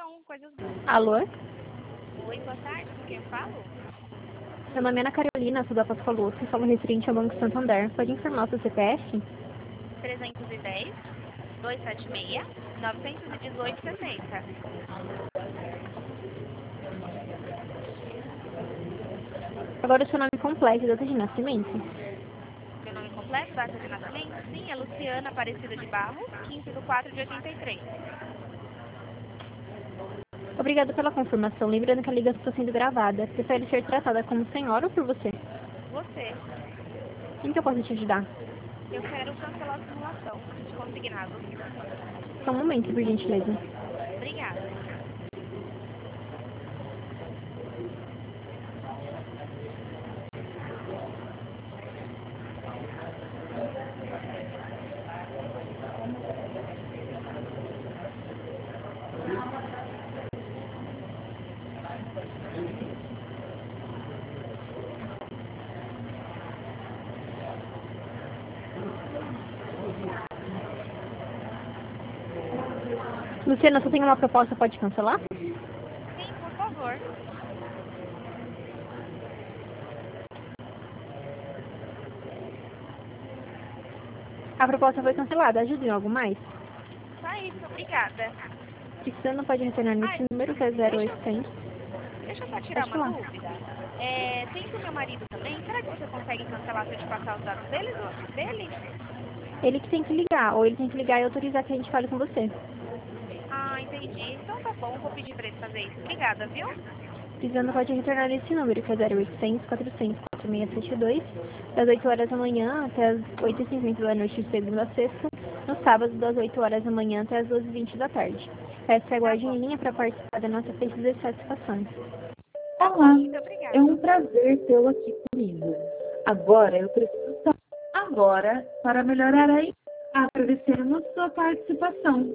não, coisas boas. Alô? Oi, boa tarde, com quem eu falo? Meu nome é Ana Carolina, sou da Pascoaloto e falo referente ao Banco Santander. Pode informar o seu CPF? 310 276 918 60. Agora o seu nome completo e data de nascimento. Meu nome completo, data de nascimento? Sim, é Luciana Aparecida de Barros, 15/4/83. Obrigada pela confirmação. Lembrando que a ligação está sendo gravada. Prefere ser tratada como senhora ou por você? Você, Em que eu posso te ajudar? eu quero cancelar a simulação de consignado. Só um momento, por gentileza. Obrigada. Luciana, você tem uma proposta, pode cancelar? Sim, por favor. A proposta foi cancelada. Ajuda em algo mais? Só isso, obrigada. Precisando, pode retornar nesse Ai, número que é deixa, 0800. deixa eu só tirar Pode uma falar. dúvida. Tem do meu marido também. Será que você consegue cancelar se eu te passar os dados dele? Ele que tem que ligar, ou ele tem que ligar e autorizar que a gente fale com você. Ah, entendi. Então tá bom, vou pedir pra ele fazer isso. Obrigada, viu? Precisando, pode retornar nesse número, que é 0800 400 4672, das 8 horas da manhã até as 8h50 da noite, de segunda a sexta, no sábado, das 8 horas da manhã até as 12h20 da tarde. Peço que Tá aguarde bom. em linha para participar da nossa pesquisa de satisfação. Tá bom, Olá, muito é obrigada. um prazer tê-lo aqui comigo. Agora eu preciso agora para melhorar aí. Agradecemos sua participação.